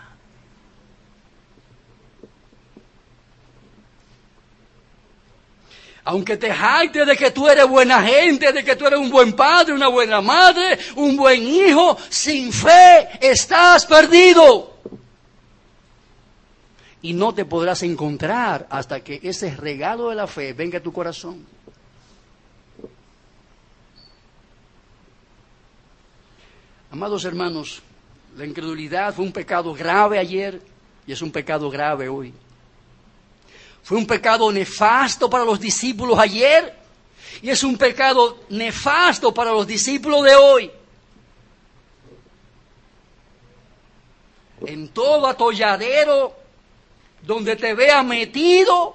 Aunque te jactes de que tú eres buena gente, de que tú eres un buen padre, una buena madre, un buen hijo, sin fe estás perdido. Y no te podrás encontrar hasta que ese regalo de la fe venga a tu corazón. Amados hermanos, la incredulidad fue un pecado grave ayer y es un pecado grave hoy. Fue un pecado nefasto para los discípulos ayer y es un pecado nefasto para los discípulos de hoy. En todo atolladero donde te veas metido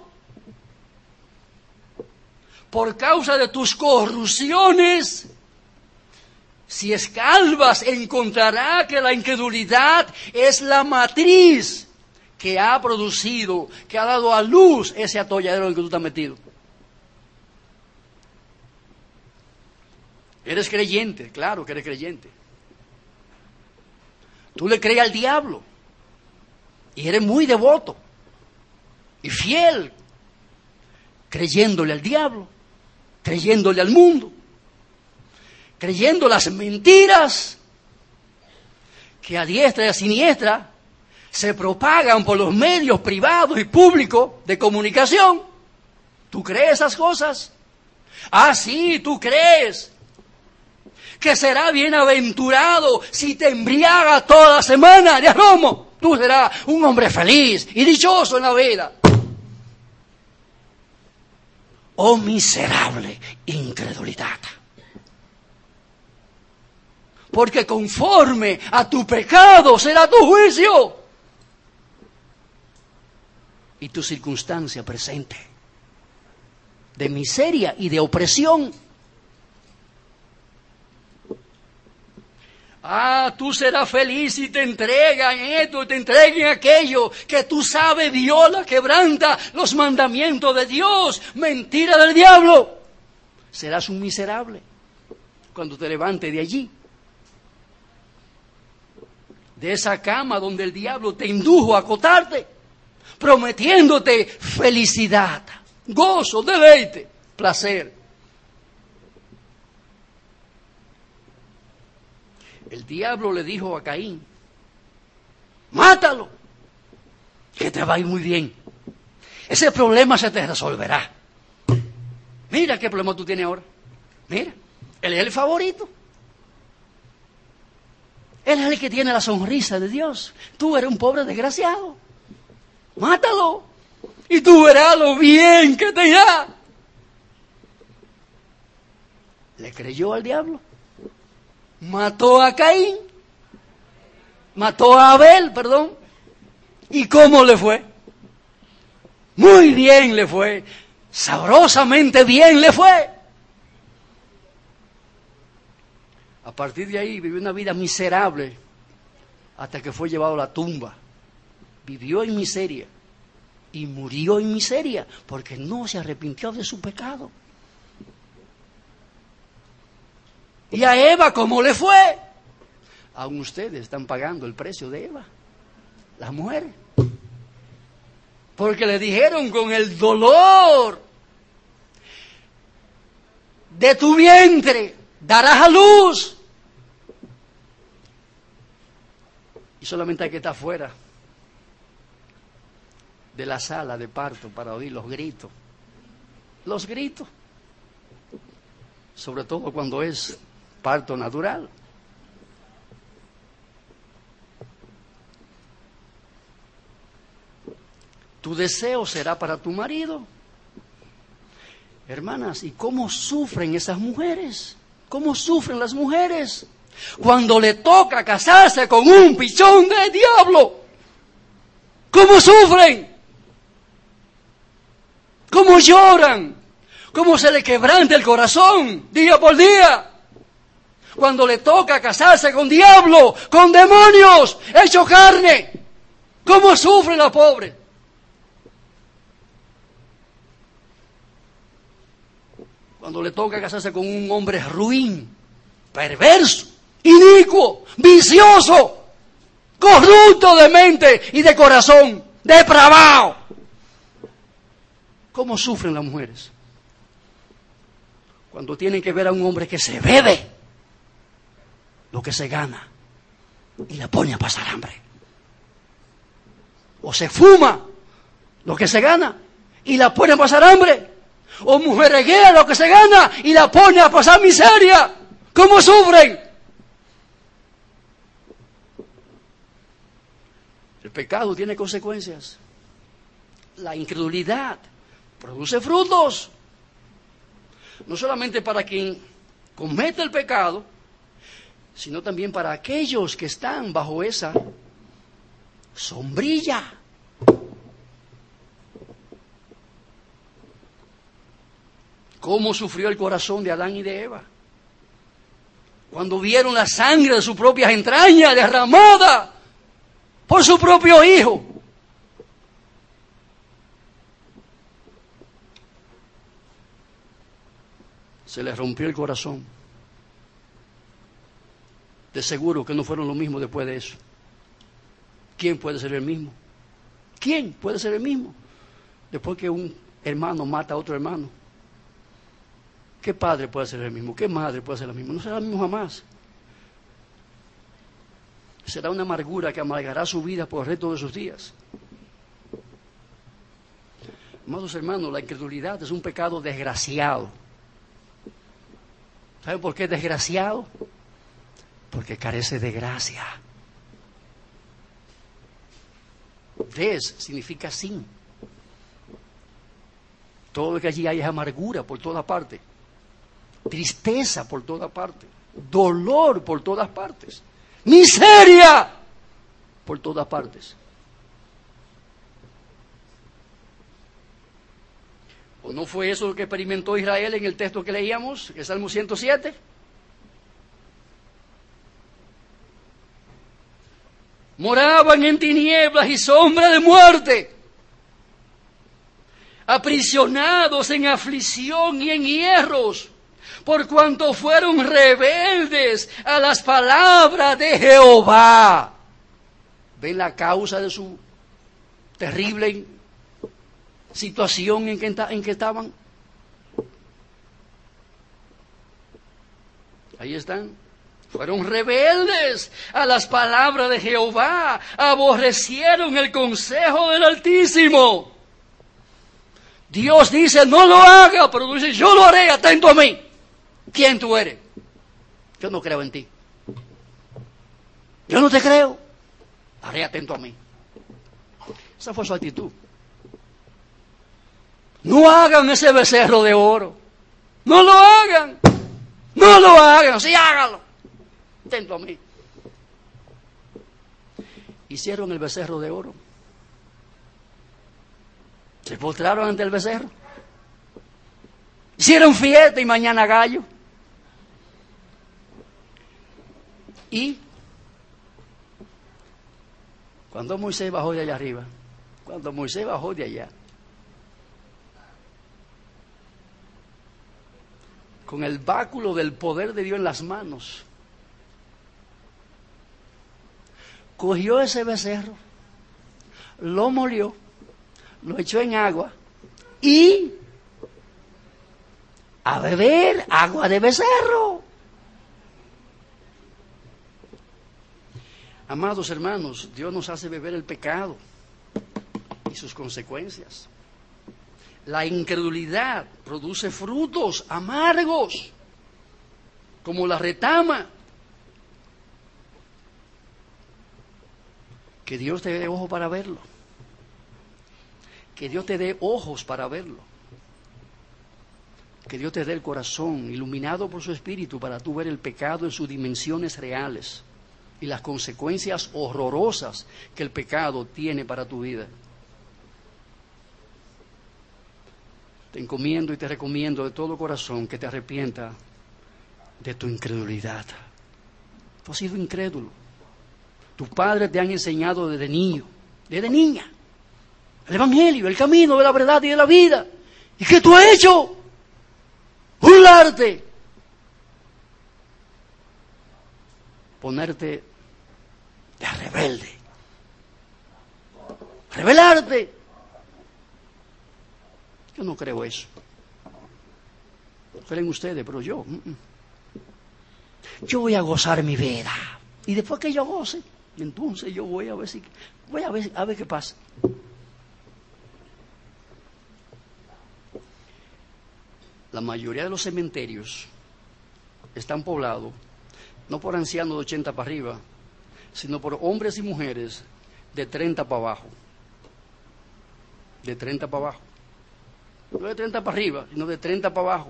por causa de tus corrupciones, si escarbas encontrarás que la incredulidad es la matriz que ha producido, que ha dado a luz ese atolladero en el que tú estás metido. Eres creyente, claro que eres creyente. Tú le crees al diablo y eres muy devoto y fiel, creyéndole al diablo, creyéndole al mundo, creyendo las mentiras que a diestra y a siniestra se propagan por los medios privados y públicos de comunicación. ¿Tú crees esas cosas? Ah, sí, tú crees que será bienaventurado si te embriagas toda la semana de romo. Tú serás un hombre feliz y dichoso en la vida. Oh miserable incredulidad. Porque conforme a tu pecado será tu juicio. Y tu circunstancia presente de miseria y de opresión. Tú serás feliz y te entregan esto, te entreguen aquello, que tú sabes viola, quebranta los mandamientos de Dios. Mentira del diablo. Serás un miserable cuando te levantes de allí, de esa cama donde el diablo te indujo a acostarte, prometiéndote felicidad, gozo, deleite, placer. El diablo le dijo a Caín: mátalo, que te va a ir muy bien. Ese problema se te resolverá. Mira qué problema tú tienes ahora. Mira, él es el favorito. Él es el que tiene la sonrisa de Dios. Tú eres un pobre desgraciado. Mátalo y tú verás lo bien que te irá. Le creyó al diablo. Mató a Caín. Mató a Abel, perdón. ¿Y cómo le fue? Muy bien le fue. Sabrosamente bien le fue. A partir de ahí vivió una vida miserable hasta que fue llevado a la tumba. Vivió en miseria y murió en miseria porque no se arrepintió de su pecado. ¿Y a Eva cómo le fue? Aún ustedes están pagando el precio de Eva, las mujeres. Porque le dijeron: con el dolor de tu vientre darás a luz. Y solamente hay que estar fuera de la sala de parto para oír los gritos. Los gritos. Sobre todo cuando es parto natural. Tu deseo será para tu marido. Hermanas, ¿y cómo sufren esas mujeres? ¿Cómo sufren las mujeres cuando le toca casarse con un pichón de diablo? ¿Cómo sufren? ¿Cómo lloran? ¿Cómo se le quebranta el corazón día por día? Cuando le toca casarse con diablo, con demonios, hecho carne. ¿Cómo sufre la pobre? Cuando le toca casarse con un hombre ruin, perverso, inicuo, vicioso, corrupto de mente y de corazón, depravado. ¿Cómo sufren las mujeres? Cuando tienen que ver a un hombre que se bebe lo que se gana y la pone a pasar hambre. O se fuma lo que se gana y la pone a pasar hambre. O mujereguea lo que se gana y la pone a pasar miseria. ¿Cómo sufren? El pecado tiene consecuencias. La incredulidad produce frutos. No solamente para quien comete el pecado, sino también para aquellos que están bajo esa sombrilla. ¿Cómo sufrió el corazón de Adán y de Eva? Cuando vieron la sangre de sus propias entrañas derramada por su propio hijo. Se les rompió el corazón. De seguro que no fueron lo mismo después de eso. ¿Quién puede ser el mismo? ¿Quién puede ser el mismo? Después que un hermano mata a otro hermano. ¿Qué padre puede ser el mismo? ¿Qué madre puede ser el mismo? No será el mismo jamás. Será una amargura que amargará su vida por el resto de sus días. Amados hermanos, la incredulidad es un pecado desgraciado. ¿Saben por qué es desgraciado? Porque carece de gracia. Des significa sin. Todo lo que allí hay es amargura por toda parte, tristeza por toda parte, dolor por todas partes, miseria por todas partes. ¿O no fue eso lo que experimentó Israel en el texto que leíamos, el Salmo 107? moraban en tinieblas y sombra de muerte, aprisionados en aflicción y en hierros, por cuanto fueron rebeldes a las palabras de Jehová. ¿Ven la causa de su terrible situación en que estaban? Ahí están. Fueron rebeldes a las palabras de Jehová, aborrecieron el consejo del Altísimo. Dios dice, no lo haga, pero dice, yo lo haré, atento a mí. ¿Quién tú eres? Yo no creo en ti. Yo no te creo. Haré, atento a mí. Esa fue su actitud. No hagan ese becerro de oro. No lo hagan. No lo hagan. Sí, hágalo. Atento a mí. Hicieron el becerro de oro. Se postraron ante el becerro. Hicieron fiesta y mañana gallo. Y cuando Moisés bajó de allá arriba, cuando Moisés bajó de allá, con el báculo del poder de Dios en las manos, cogió ese becerro, lo molió, lo echó en agua y a beber agua de becerro. Amados hermanos, Dios nos hace beber el pecado y sus consecuencias. La incredulidad produce frutos amargos, como la retama. Que Dios te dé ojos para verlo. Que Dios te dé ojos para verlo. Que Dios te dé el corazón iluminado por su Espíritu para tú ver el pecado en sus dimensiones reales y las consecuencias horrorosas que el pecado tiene para tu vida. Te encomiendo y te recomiendo de todo corazón que te arrepientas de tu incredulidad. Tú has sido incrédulo. Tus padres te han enseñado desde niño, desde niña, el Evangelio, el camino de la verdad y de la vida. ¿Y qué tú has hecho? Burlarte. Ponerte de rebelde. Rebelarte. Yo no creo eso. Creen ustedes, pero yo voy a gozar mi vida. Y después que yo goce, entonces yo voy a ver qué pasa. La mayoría de los cementerios están poblados no por ancianos de 80 para arriba, sino por hombres y mujeres de 30 para abajo. De 30 para abajo. No de 30 para arriba, sino de 30 para abajo.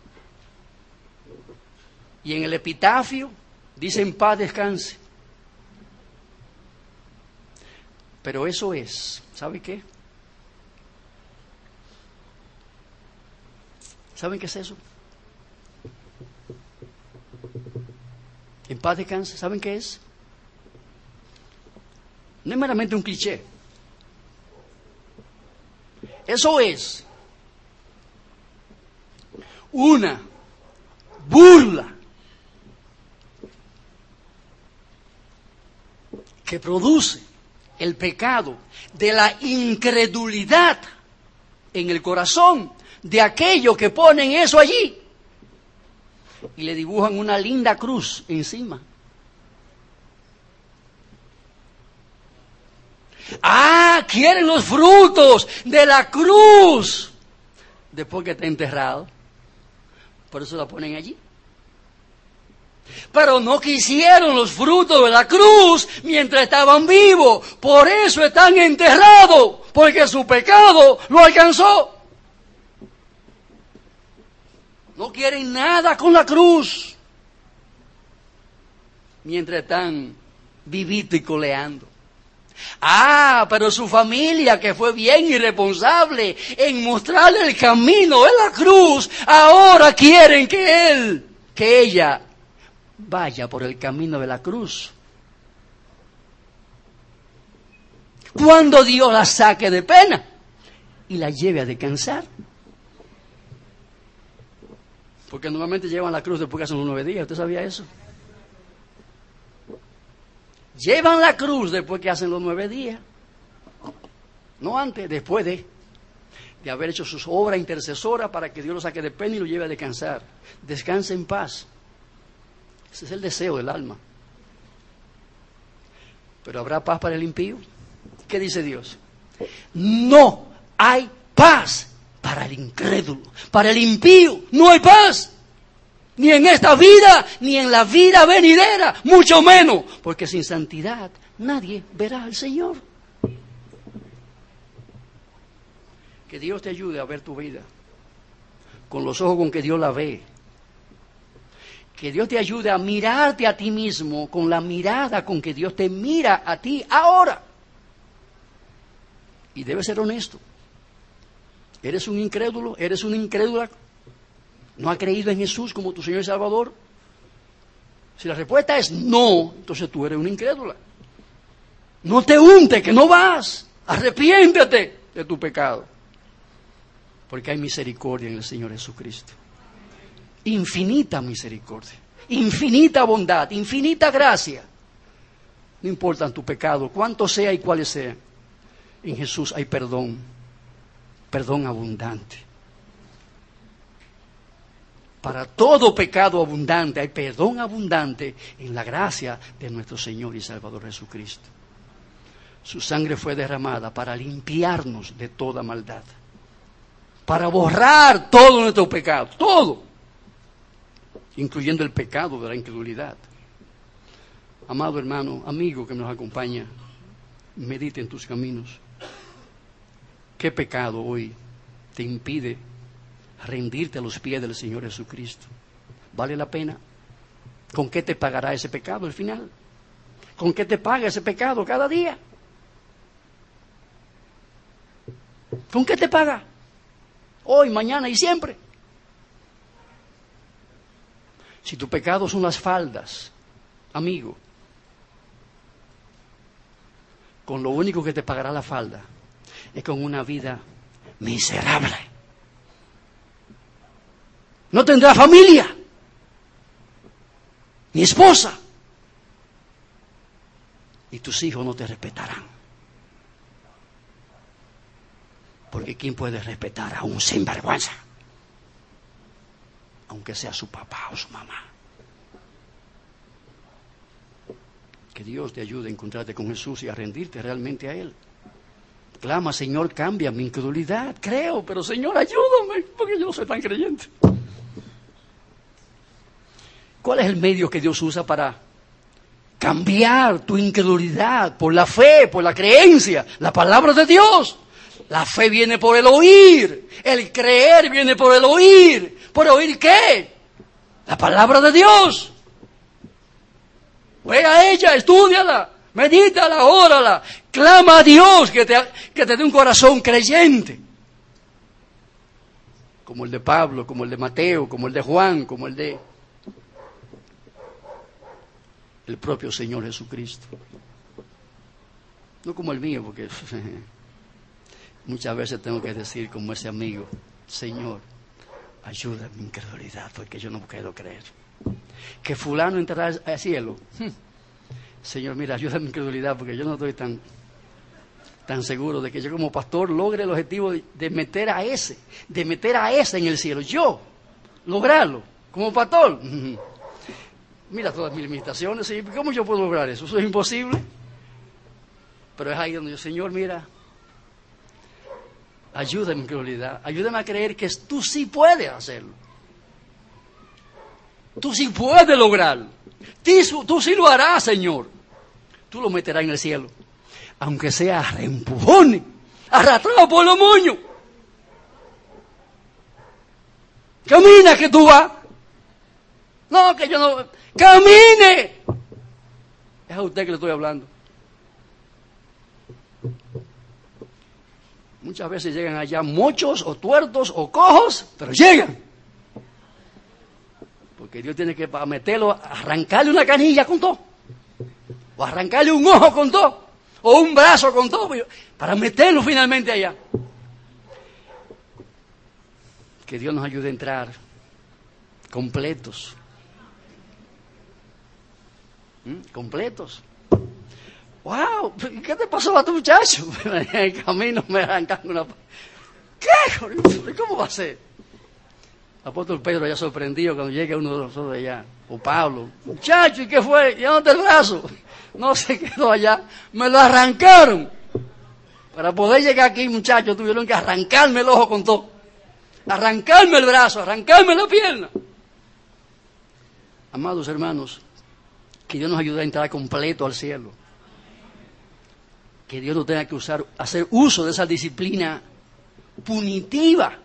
Y en el epitafio dice en paz descanse. Pero eso es, ¿sabe qué? ¿Saben qué es eso? En paz descanse, ¿saben qué es? No es meramente un cliché. Eso es una burla que produce el pecado de la incredulidad en el corazón de aquellos que ponen eso allí y le dibujan una linda cruz encima. Quieren los frutos de la cruz después que está enterrado. Por eso la ponen allí. Pero no quisieron los frutos de la cruz mientras estaban vivos. Por eso están enterrados, porque su pecado lo alcanzó. No quieren nada con la cruz mientras están vivitos y coleando. Pero su familia, que fue bien irresponsable en mostrarle el camino de la cruz, ahora quieren que ella vaya por el camino de la cruz. Cuando Dios la saque de pena y la lleve a descansar. Porque normalmente llevan la cruz después que hacen los 9 días. ¿Usted sabía eso? Llevan la cruz después que hacen los 9 días. No antes, después de haber hecho sus obras intercesoras para que Dios lo saque de pena y lo lleve a descansar. Descanse en paz. Ese es el deseo del alma. Pero ¿habrá paz para el impío? ¿Qué dice Dios? No hay paz para el incrédulo. Para el impío no hay paz. Ni en esta vida, ni en la vida venidera, mucho menos. Porque sin santidad nadie verá al Señor. Que Dios te ayude a ver tu vida con los ojos con que Dios la ve. Que Dios te ayude a mirarte a ti mismo con la mirada con que Dios te mira a ti ahora. Y debes ser honesto. ¿Eres un incrédulo? ¿Eres una incrédula? ¿No has creído en Jesús como tu Señor y Salvador? Si la respuesta es no, entonces tú eres una incrédula. No te untes, que no vas. Arrepiéntete de tu pecado. Porque hay misericordia en el Señor Jesucristo. Infinita misericordia, infinita bondad, infinita gracia. No importa tu pecado, cuánto sea y cuáles sean. En Jesús hay perdón, perdón abundante. Para todo pecado abundante hay perdón abundante en la gracia de nuestro Señor y Salvador Jesucristo. Su sangre fue derramada para limpiarnos de toda maldad, para borrar todo nuestro pecado, todo, incluyendo el pecado de la incredulidad. Amado hermano, amigo que nos acompaña, medite en tus caminos. ¿Qué pecado hoy te impide rendirte a los pies del Señor Jesucristo? ¿Vale la pena? ¿Con qué te pagará ese pecado al final? ¿Con qué te paga ese pecado cada día? ¿Con qué te paga? Hoy, mañana y siempre. Si tu pecado son las faldas, amigo, con lo único que te pagará la falda es con una vida miserable. No tendrás familia, ni esposa, y tus hijos no te respetarán. Porque ¿quién puede respetar a un sinvergüenza? Aunque sea su papá o su mamá. Que Dios te ayude a encontrarte con Jesús y a rendirte realmente a Él. Clama, Señor, cambia mi incredulidad. Creo, pero Señor, ayúdame, porque yo no soy tan creyente. ¿Cuál es el medio que Dios usa para cambiar tu incredulidad por la fe, por la creencia? La palabra de Dios. La fe viene por el oír, el creer viene por el oír. ¿Por oír qué? La palabra de Dios. Ve a ella, estúdiala, medítala, órala, clama a Dios que te dé un corazón creyente. Como el de Pablo, como el de Mateo, como el de Juan, como el de el propio Señor Jesucristo. No como el mío, porque muchas veces tengo que decir como ese amigo, Señor, ayuda a mi incredulidad, porque yo no puedo creer. Que fulano entrará al cielo. Señor, mira, ayuda a mi incredulidad, porque yo no estoy tan seguro de que yo como pastor logre el objetivo de meter a ese en el cielo. Yo, lograrlo, como pastor. Mira todas mis limitaciones, ¿sí? ¿Cómo yo puedo lograr eso? Eso es imposible. Pero es ahí donde yo, Señor, mira, ayuda a mi incredulidad, ayúdame a creer que tú sí puedes hacerlo. Tú sí puedes lograrlo. Tú sí lo harás, Señor. Tú lo meterás en el cielo. Aunque sea a reempujones, arrastrado por los moños. Camina que tú vas. No, que yo no. ¡Camine! Es a usted que le estoy hablando. Muchas veces llegan allá mochos o tuertos o cojos, pero llegan. Porque Dios tiene que para meterlo, arrancarle una canilla con todo. O arrancarle un ojo con todo. o un brazo con todo, para meterlo finalmente allá. Que Dios nos ayude a entrar completos. Completos. ¡Wow! ¿Qué te pasó a tu muchacho? En el camino me arrancaron una... ¿Qué? ¿Cómo va a ser? El apóstol Pedro ya sorprendido cuando llegue uno de nosotros allá, o Pablo. Muchacho, ¿y qué fue? ¿Y dónde está el brazo? No se quedó allá. Me lo arrancaron. Para poder llegar aquí, muchachos, tuvieron que arrancarme el ojo con todo. Arrancarme el brazo, arrancarme la pierna. Amados hermanos, que Dios nos ayude a entrar completo al cielo. Que Dios no tenga que hacer uso de esa disciplina punitiva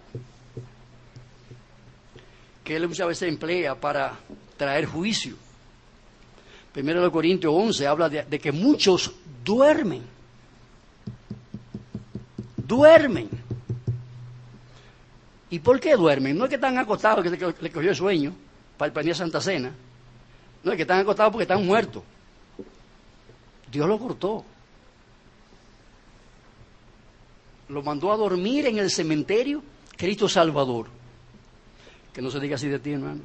que Él muchas veces emplea para traer juicio. 1 Corintios 11 habla de que muchos duermen. Duermen. ¿Y por qué duermen? No es que están acostados, que le cogió el sueño para el día de Santa Cena. No es que están acostados porque están muertos. Dios lo cortó. Lo mandó a dormir en el cementerio, Cristo Salvador. Que no se diga así de ti, hermano.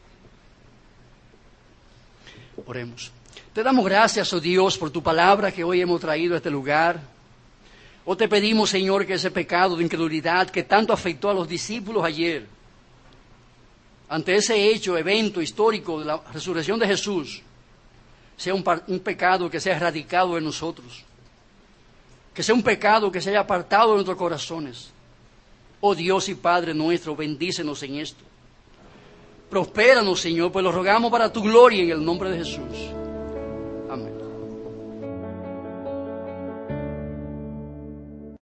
Oremos. Te damos gracias, oh Dios, por tu palabra que hoy hemos traído a este lugar. O te pedimos, Señor, que ese pecado de incredulidad que tanto afectó a los discípulos ayer, ante ese hecho, evento histórico de la resurrección de Jesús, sea un pecado que sea erradicado de nosotros. Que sea un pecado que se haya apartado de nuestros corazones. Oh Dios y Padre nuestro, bendícenos en esto. Prospéranos, Señor, pues lo rogamos para tu gloria en el nombre de Jesús.